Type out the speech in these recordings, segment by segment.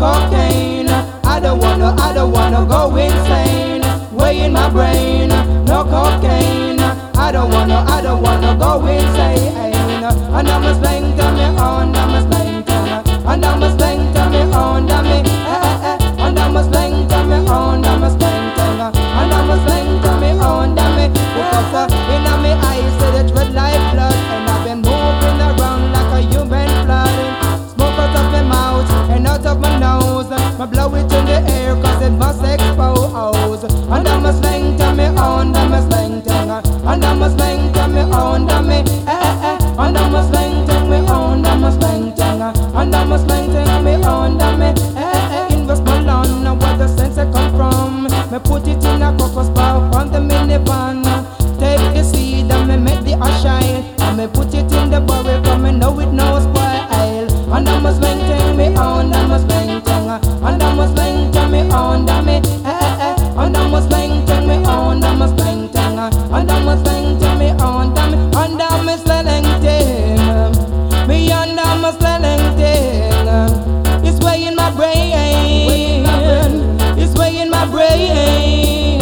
cocaine. I don't wanna go insane. Way in my brain, no cocaine. I don't wanna go insane. And I'm a slang to me on, I'm a slang to me, and I'm a slang to me on, me, and I'm a slang to me on, I'm a slang to me, and I'm a slang to me on, me, because in my eyes it's red like blood, and I've been moving around like a human blood. Smoke out of my mouth and out of my nose, I blow it in the air 'cause it must expose. And I'm a slang to me on, I'm a slang to me, and I'm a slang to me on, me, and I'm a slang to me on, I'm a slang to me, and I'm a slang to me on, me, in Westmoreland, where the sense come from. Me put it in a cocos bar on the minivan. Take the seed and me make the ash shine, and me put it in the barrel 'cause me know it no spoil. And I'm a slang to me on, I'm a slang to me, and I'm a slang to me on, me, and I'm a slang to me on, I'm a slang to me, and I'm a slang to me on, me, and I'm a slang to me, and I'm a slang to it's way in my brain, it's way in my brain.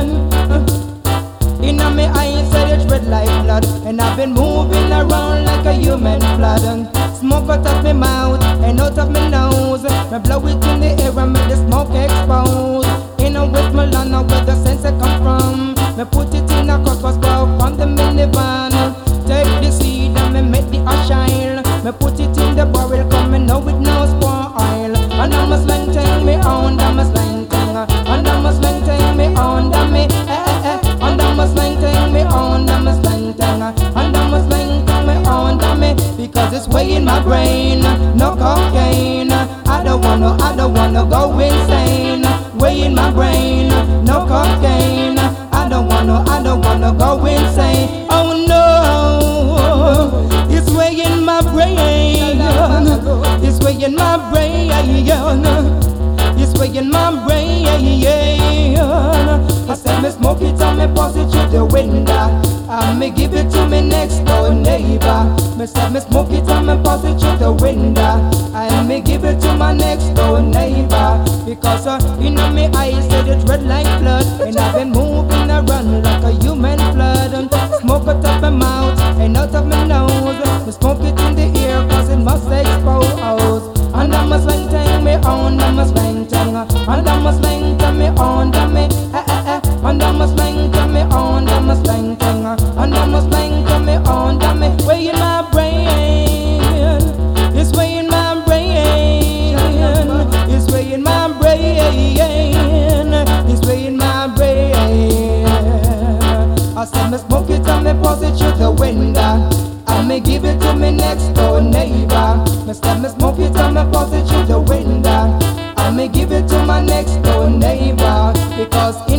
In my eyes said it's red like blood, and I've been moving around like a human flood. Smoke out of my mouth and out of my nose, I blow it in the air and make the smoke expose. In a Westmoreland where the sense come from, me put it in a cocos bar on the minivan. Take the seed and me make the ash shine, me put it in the barrel 'cause me know it no spoil. And I'm a slang thing me on, I'm a slang thing, and I'm a slang thing me on, me, and I'm a slang thing me on, I'm a slang thing, and I'm a slang thing me on, me, because it's way in my brain, no cocaine. I don't wanna go insane. Way in my brain, no cocaine. I don't wanna go insane. Oh no, it's way in my brain. It's way in my brain. It's way in my brain. I said me smoke it and me pass it through the window, and me give it to me next door neighbor. Me said me smoke it and me pass it through the window, and me give it to my next door neighbor. Because in my eyes said it's red like blood, and I've been moving around like a human flood. Smoke out of my mouth and out of my nose, me smoke it in the air 'cause it must expose. And I'm a slang to me on, I'm a slang to me, and I'm a slang to me on, me, and I'm a slang to me on, I'm a slang to me, and I'm a slang to me on, me. Way in my brain, it's way in my brain, it's way in my brain, it's way in my brain. I said me smoke it and me pass it through the window, and me give it to me next door neighbor. Me said me smoke it and me pass it through the window, and me give it to my next door neighbor. Because